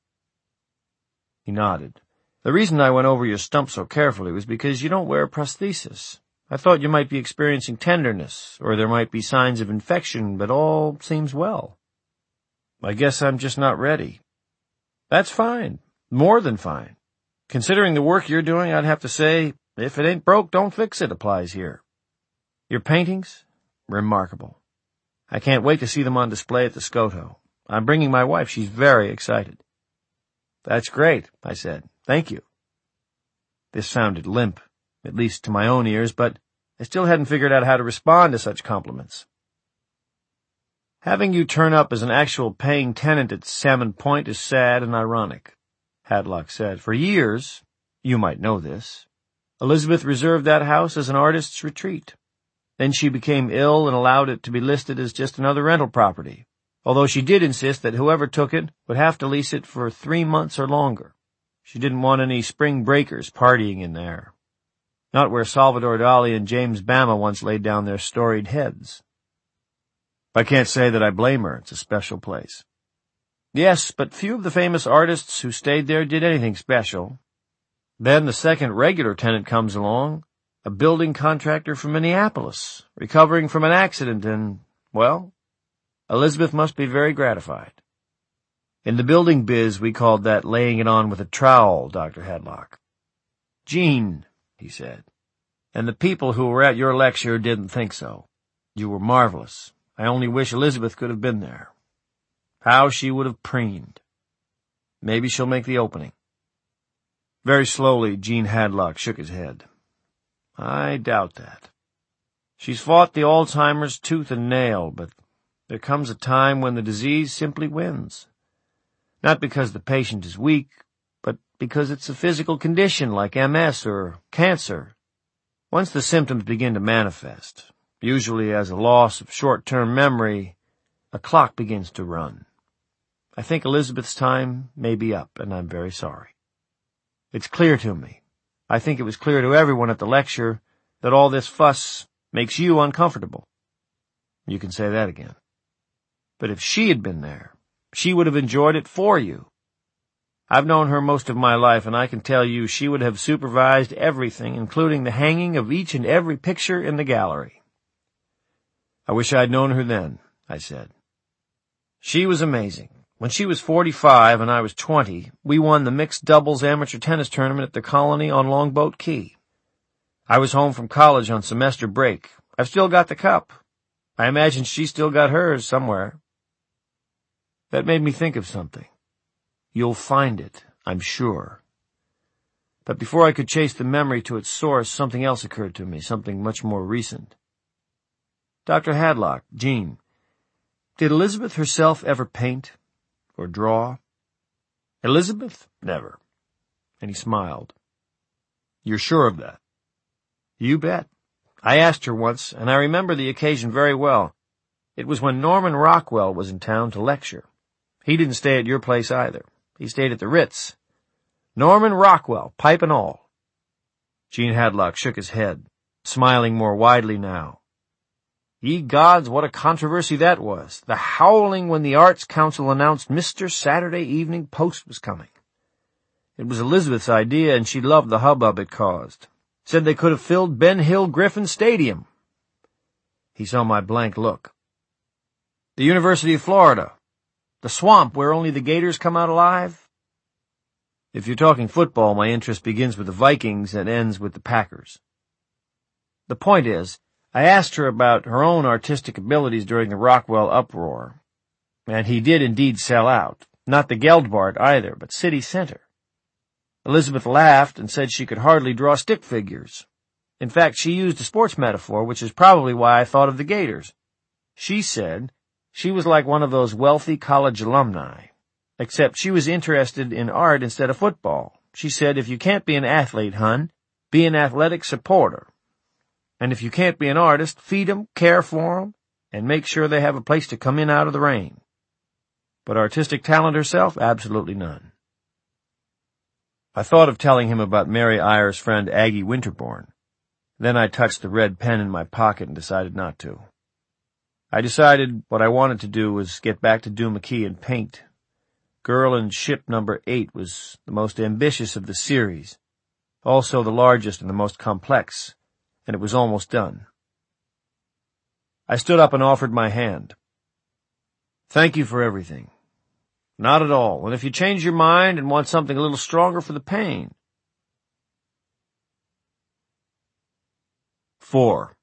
He nodded. The reason I went over your stump so carefully was because you don't wear a prosthesis. I thought you might be experiencing tenderness, or there might be signs of infection, but all seems well. I guess I'm just not ready. That's fine. More than fine. Considering the work you're doing, I'd have to say, if it ain't broke, don't fix it applies here. Your paintings? Remarkable. I can't wait to see them on display at the Scoto. I'm bringing my wife. She's very excited. That's great, I said. Thank you. This sounded limp, at least to my own ears, but I still hadn't figured out how to respond to such compliments. Having you turn up as an actual paying tenant at Salmon Point is sad and ironic, Hadlock said. For years, you might know this, Elizabeth reserved that house as an artist's retreat. Then she became ill and allowed it to be listed as just another rental property, although she did insist that whoever took it would have to lease it for 3 months or longer. She didn't want any spring breakers partying in there. Not where Salvador Dali and James Bama once laid down their storied heads. I can't say that I blame her. It's a special place. Yes, but few of the famous artists who stayed there did anything special. Then the second regular tenant comes along, a building contractor from Minneapolis, recovering from an accident, and, well, Elizabeth must be very gratified. In the building biz, we called that laying it on with a trowel, Dr. Hadlock. Gene, he said, and the people who were at your lecture didn't think so. You were marvelous. I only wish Elizabeth could have been there. How she would have preened. Maybe she'll make the opening. Very slowly, Gene Hadlock shook his head. I doubt that. She's fought the Alzheimer's tooth and nail, but there comes a time when the disease simply wins. Not because the patient is weak, but because it's a physical condition like MS or cancer. Once the symptoms begin to manifest, usually as a loss of short-term memory, a clock begins to run. I think Elizabeth's time may be up, and I'm very sorry. It's clear to me. I think it was clear to everyone at the lecture that all this fuss makes you uncomfortable. You can say that again. But if she had been there, she would have enjoyed it for you. I've known her most of my life, and I can tell you she would have supervised everything, including the hanging of each and every picture in the gallery. I wish I'd known her then, I said. She was amazing. When she was 45 and I was 20, we won the mixed doubles amateur tennis tournament at the Colony on Longboat Key. I was home from college on semester break. I've still got the cup. I imagine she still got hers somewhere. That made me think of something. You'll find it, I'm sure. But before I could chase the memory to its source, something else occurred to me, something much more recent. Dr. Hadlock, Gene, did Elizabeth herself ever paint or draw? Elizabeth? Never. And he smiled. You're sure of that? You bet. I asked her once, and I remember the occasion very well. It was when Norman Rockwell was in town to lecture. He didn't stay at your place either. He stayed at the Ritz. Norman Rockwell, pipe and all. Gene Hadlock shook his head, smiling more widely now. Ye gods, what a controversy that was. The howling when the Arts Council announced Mr. Saturday Evening Post was coming. It was Elizabeth's idea, and she loved the hubbub it caused. Said they could have filled Ben Hill Griffin Stadium. He saw my blank look. The University of Florida. The swamp where only the Gators come out alive? If you're talking football, my interest begins with the Vikings and ends with the Packers. The point is, I asked her about her own artistic abilities during the Rockwell uproar, and he did indeed sell out. Not the Geldbart either, but City Center. Elizabeth laughed and said she could hardly draw stick figures. In fact, she used a sports metaphor, which is probably why I thought of the Gators. She said she was like one of those wealthy college alumni, except she was interested in art instead of football. She said, if you can't be an athlete, hun, be an athletic supporter. And if you can't be an artist, feed 'em, care for 'em, and make sure they have a place to come in out of the rain. But artistic talent herself, absolutely none. I thought of telling him about Mary Eyer's friend Aggie Winterbourne. Then I touched the red pen in my pocket and decided not to. I decided what I wanted to do was get back to Duma Key and paint. Girl in Ship Number 8 was the most ambitious of the series, also the largest and the most complex, and it was almost done. I stood up and offered my hand. Thank you for everything. Not at all. And if you change your mind and want something a little stronger for the pain. 4.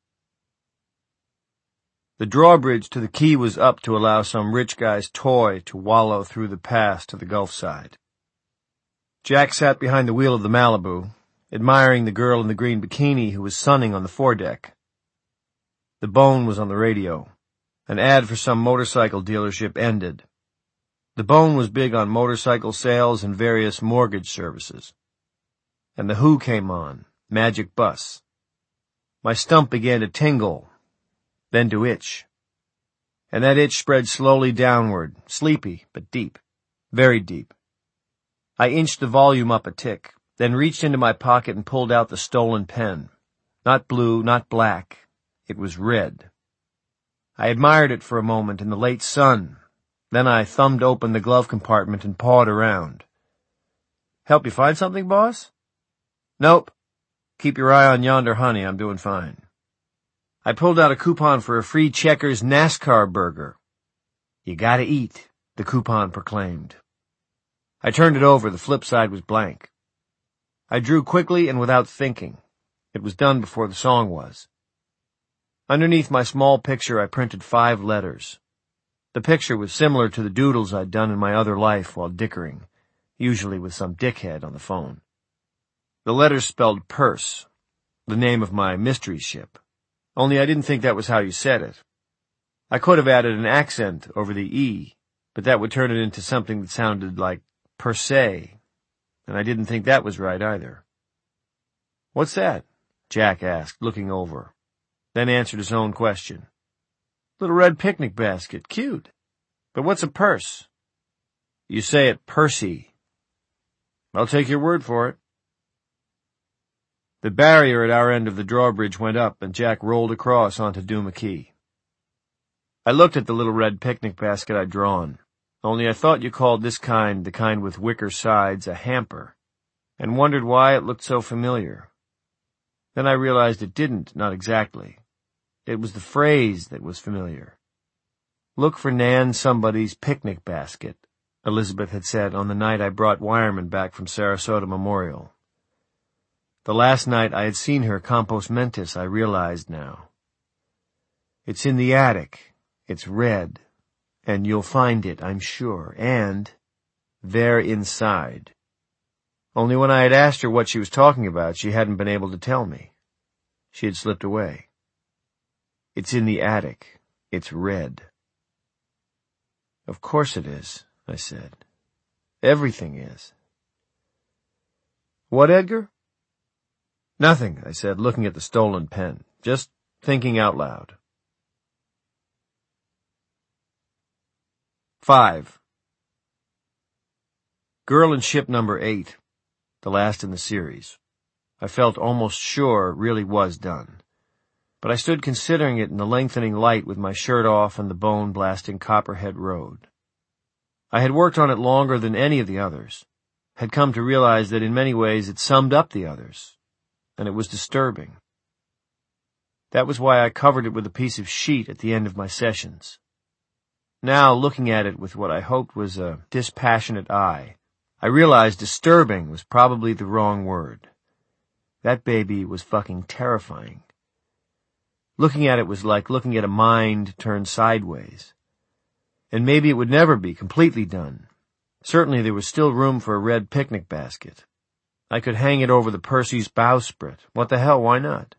The drawbridge to the quay was up to allow some rich guy's toy to wallow through the pass to the Gulf side. Jack sat behind the wheel of the Malibu, admiring the girl in the green bikini who was sunning on the foredeck. The Bone was on the radio. An ad for some motorcycle dealership ended. The Bone was big on motorcycle sales and various mortgage services. And The Who came on, Magic Bus. My stump began to tingle, then to itch. And that itch spread slowly downward, sleepy but deep, very deep. I inched the volume up a tick, then reached into my pocket and pulled out the stolen pen. Not blue, not black. It was red. I admired it for a moment in the late sun. Then I thumbed open the glove compartment and pawed around. Help you find something, boss? Nope. Keep your eye on yonder honey. I'm doing fine. I pulled out a coupon for a free Checkers NASCAR burger. You gotta eat, the coupon proclaimed. I turned it over. The flip side was blank. I drew quickly and without thinking. It was done before the song was. Underneath my small picture, I printed 5 letters. The picture was similar to the doodles I'd done in my other life while dickering, usually with some dickhead on the phone. The letters spelled purse, the name of my mystery ship. Only I didn't think that was how you said it. I could have added an accent over the E, but that would turn it into something that sounded like per se, and I didn't think that was right either. What's that? Jack asked, looking over, then answered his own question. Little red picnic basket. Cute. But what's a purse? You say it Percy. I'll take your word for it. The barrier at our end of the drawbridge went up, and Jack rolled across onto Duma Key. I looked at the little red picnic basket I'd drawn, only I thought you called this kind, the kind with wicker sides, a hamper, and wondered why it looked so familiar. Then I realized it didn't, not exactly. It was the phrase that was familiar. Look for Nan somebody's picnic basket, Elizabeth had said on the night I brought Wireman back from Sarasota Memorial. The last night I had seen her compos mentis, I realized now. It's in the attic. It's red. And you'll find it, I'm sure. And they're inside. Only when I had asked her what she was talking about, she hadn't been able to tell me. She had slipped away. It's in the attic. It's red. Of course it is, I said. Everything is. What, Edgar? Nothing, I said, looking at the stolen pen. Just thinking out loud. 5. Girl in Ship Number 8, the last in the series. I felt almost sure really was done. But I stood considering it in the lengthening light with my shirt off and the Bone blasting Copperhead Road. I had worked on it longer than any of the others, had come to realize that in many ways it summed up the others, and it was disturbing. That was why I covered it with a piece of sheet at the end of my sessions. Now, looking at it with what I hoped was a dispassionate eye, I realized disturbing was probably the wrong word. That baby was fucking terrifying. Looking at it was like looking at a mind turned sideways. And maybe it would never be completely done. Certainly there was still room for a red picnic basket. I could hang it over the Percy's bowsprit. What the hell, why not?